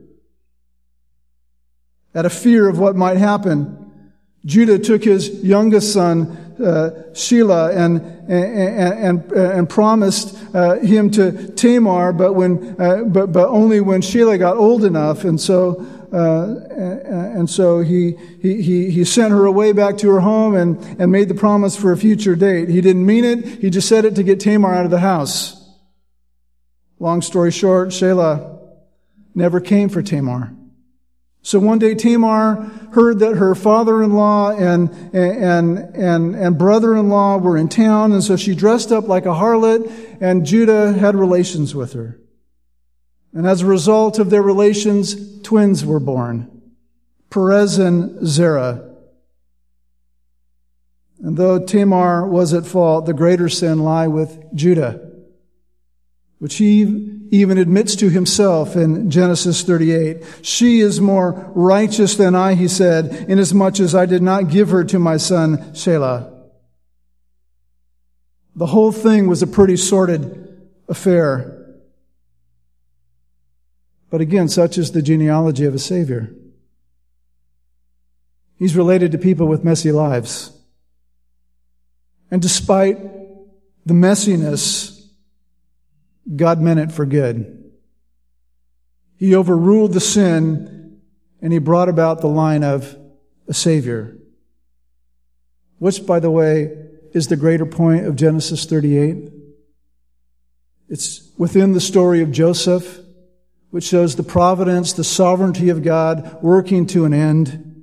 Out of fear of what might happen, Judah took his youngest son, uh, Shelah, and, and, and, and promised uh, him to Tamar, but when, uh, but, but only when Shelah got old enough. And so, uh, and so he, he, he, he sent her away back to her home and, and made the promise for a future date. He didn't mean it. He just said it to get Tamar out of the house. Long story short, Shelah never came for Tamar. So one day Tamar heard that her father-in-law and, and, and, and brother-in-law were in town, and so she dressed up like a harlot, and Judah had relations with her. And as a result of their relations, twins were born, Perez and Zerah. And though Tamar was at fault, the greater sin lay with Judah, which he even admits to himself in Genesis thirty-eight. She is more righteous than I, he said, inasmuch as I did not give her to my son Shelah. The whole thing was a pretty sordid affair. But again, such is the genealogy of a Savior. He's related to people with messy lives. And despite the messiness, God meant it for good. He overruled the sin, and he brought about the line of a Savior. Which, by the way, is the greater point of Genesis thirty-eight. It's within the story of Joseph, which shows the providence, the sovereignty of God working to an end.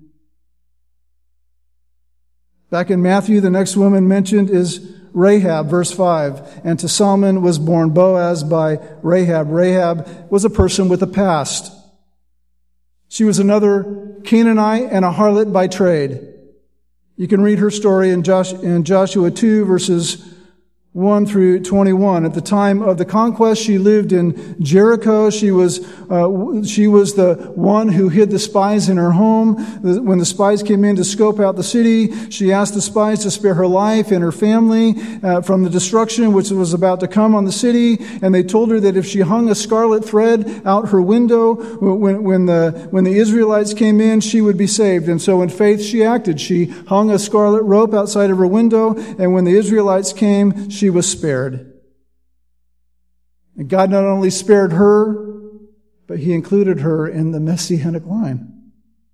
Back in Matthew, the next woman mentioned is Rahab, verse five. And to Solomon was born Boaz by Rahab. Rahab was a person with a past. She was another Canaanite and a harlot by trade. You can read her story in Joshua two, verses one through twenty-one. At the time of the conquest, she lived in Jericho. She was uh, she was the one who hid the spies in her home. When the spies came in to scope out the city, she asked the spies to spare her life and her family uh, from the destruction which was about to come on the city. And they told her that if she hung a scarlet thread out her window when, when the when the Israelites came in, she would be saved. And so in faith she acted. She hung a scarlet rope outside of her window, and when the Israelites came, she was spared. And God not only spared her, but He included her in the Messianic line.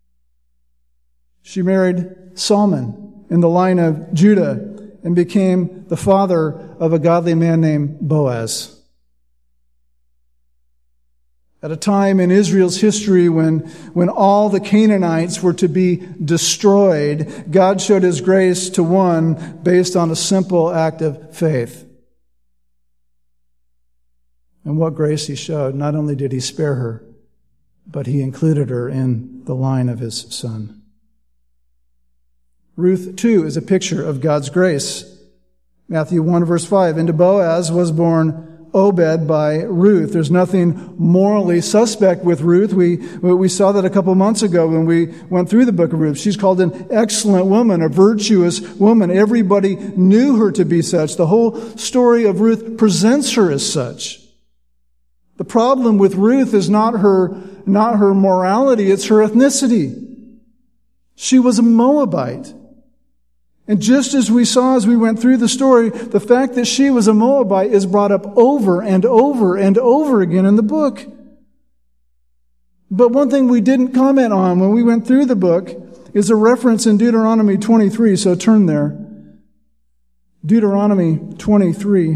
She married Solomon in the line of Judah and became the father of a godly man named Boaz. At a time in Israel's history when, when all the Canaanites were to be destroyed, God showed His grace to one based on a simple act of faith. And what grace He showed. Not only did He spare her, but He included her in the line of His Son. Ruth, too, is a picture of God's grace. Matthew one, verse five, "And to Boaz was born Obed by Ruth." There's nothing morally suspect with Ruth. We we saw that a couple months ago when we went through the book of Ruth. She's called an excellent woman, a virtuous woman. Everybody knew her to be such. The whole story of Ruth presents her as such. The problem with Ruth is not her, not her morality, it's her ethnicity. She was a Moabite. And just as we saw as we went through the story, the fact that she was a Moabite is brought up over and over and over again in the book. But one thing we didn't comment on when we went through the book is a reference in Deuteronomy twenty-three, so turn there. Deuteronomy twenty-three.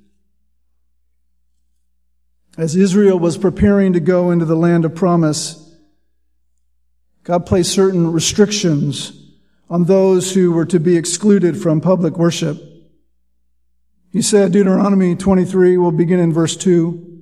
As Israel was preparing to go into the land of promise, God placed certain restrictions on those who were to be excluded from public worship. He said, Deuteronomy twenty-three, we'll begin in verse two.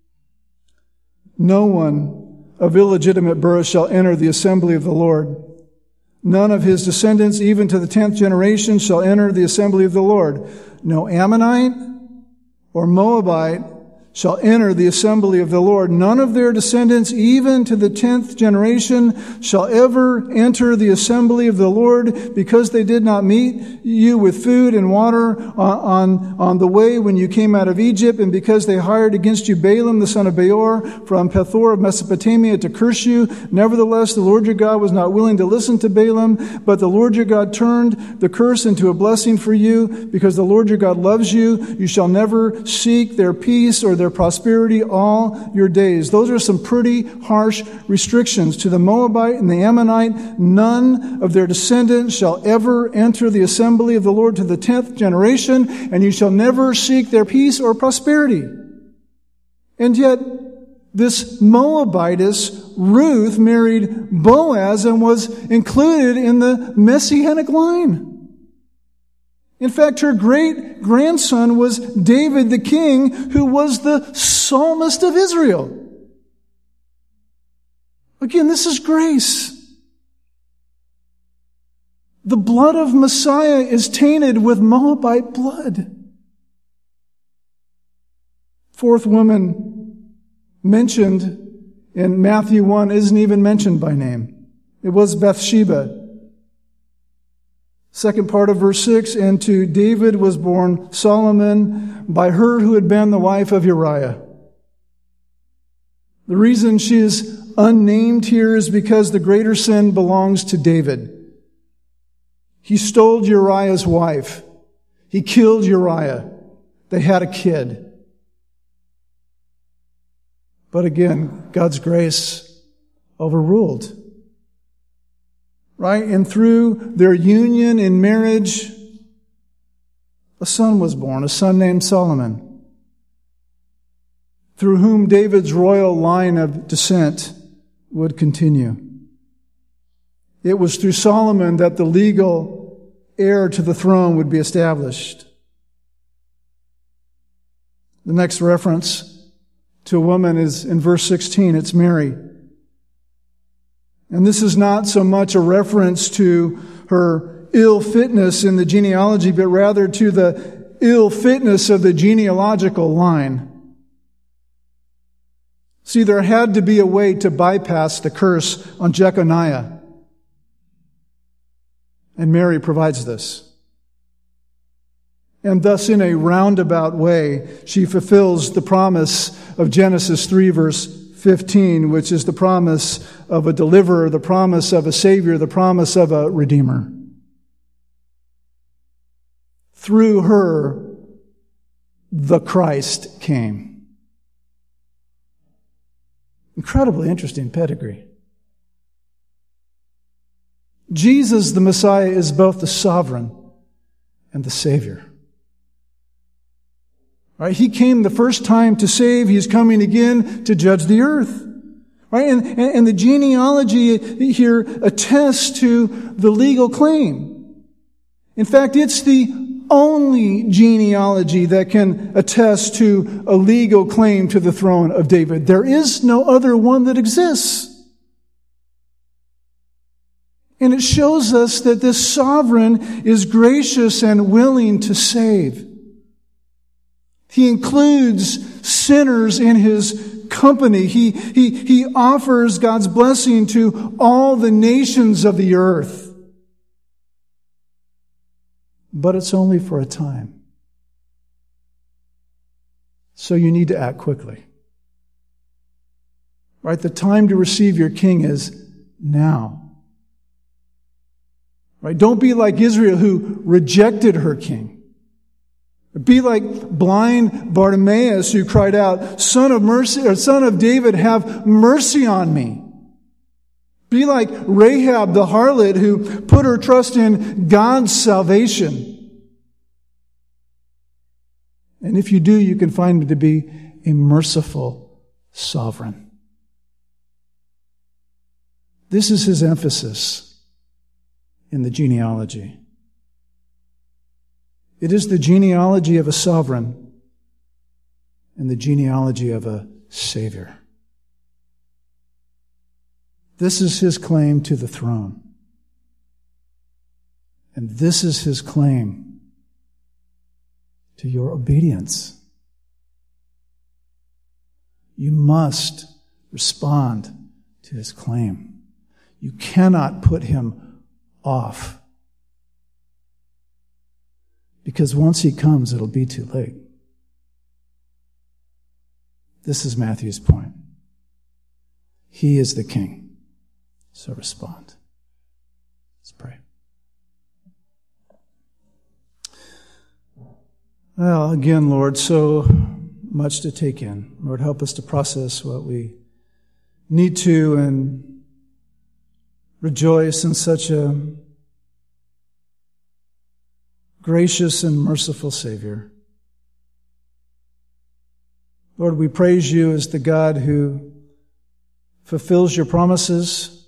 "No one of illegitimate birth shall enter the assembly of the Lord. None of his descendants, even to the tenth generation, shall enter the assembly of the Lord. No Ammonite or Moabite shall enter the assembly of the Lord. None of their descendants, even to the tenth generation, shall ever enter the assembly of the Lord, because they did not meet you with food and water on, on, on the way when you came out of Egypt, and because they hired against you Balaam the son of Beor from Pethor of Mesopotamia to curse you. Nevertheless, the Lord your God was not willing to listen to Balaam, but the Lord your God turned the curse into a blessing for you, because the Lord your God loves you. You shall never seek their peace or their prosperity all your days." Those are some pretty harsh restrictions. To the Moabite and the Ammonite, none of their descendants shall ever enter the assembly of the Lord to the tenth generation, and you shall never seek their peace or prosperity. And yet, this Moabitess, Ruth, married Boaz and was included in the Messianic line. In fact, her great-grandson was David the king, who was the psalmist of Israel. Again, this is grace. The blood of Messiah is tainted with Moabite blood. Fourth woman mentioned in Matthew one isn't even mentioned by name. It was Bathsheba. Second part of verse six, "And to David was born Solomon by her who had been the wife of Uriah." The reason she is unnamed here is because the greater sin belongs to David. He stole Uriah's wife. He killed Uriah. They had a kid. But again, God's grace overruled. Right? And through their union in marriage, a son was born, a son named Solomon, through whom David's royal line of descent would continue. It was through Solomon that the legal heir to the throne would be established. The next reference to a woman is in verse sixteen. It's Mary. And this is not so much a reference to her ill fitness in the genealogy, but rather to the ill fitness of the genealogical line. See, there had to be a way to bypass the curse on Jeconiah. And Mary provides this. And thus, in a roundabout way, she fulfills the promise of Genesis three, verse fifteen, which is the promise of a deliverer, the promise of a Savior, the promise of a Redeemer. Through her, the Christ came. Incredibly interesting pedigree. Jesus, the Messiah, is both the sovereign and the Savior. Right? He came the first time to save. He's coming again to judge the earth. Right? And, and, and the genealogy here attests to the legal claim. In fact, it's the only genealogy that can attest to a legal claim to the throne of David. There is no other one that exists. And it shows us that this sovereign is gracious and willing to save. He includes sinners in his company. He, he, he offers God's blessing to all the nations of the earth. But it's only for a time. So you need to act quickly. Right? The time to receive your king is now. Right? Don't be like Israel who rejected her king. Be like blind Bartimaeus who cried out, Son of mercy, or Son of David, have mercy on me. Be like Rahab the harlot who put her trust in God's salvation. And if you do, you can find him to be a merciful sovereign. This is his emphasis in the genealogy. It is the genealogy of a sovereign and the genealogy of a Savior. This is his claim to the throne. And this is his claim to your obedience. You must respond to his claim. You cannot put him off. Because once he comes, it'll be too late. This is Matthew's point. He is the king. So respond. Let's pray. Well, again, Lord, so much to take in. Lord, help us to process what we need to and rejoice in such a gracious and merciful Savior. Lord, we praise you as the God who fulfills your promises,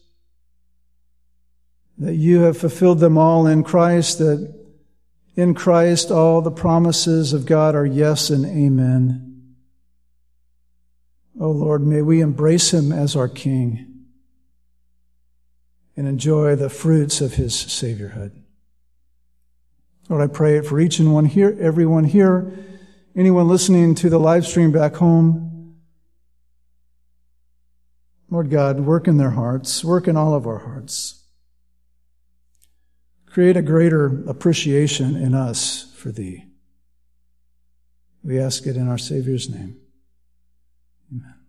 that you have fulfilled them all in Christ, that in Christ all the promises of God are yes and amen. Oh Lord, may we embrace him as our King and enjoy the fruits of his Saviorhood. Lord, I pray it for each and one here, everyone here, anyone listening to the live stream back home. Lord God, work in their hearts, work in all of our hearts. Create a greater appreciation in us for thee. We ask it in our Savior's name. Amen.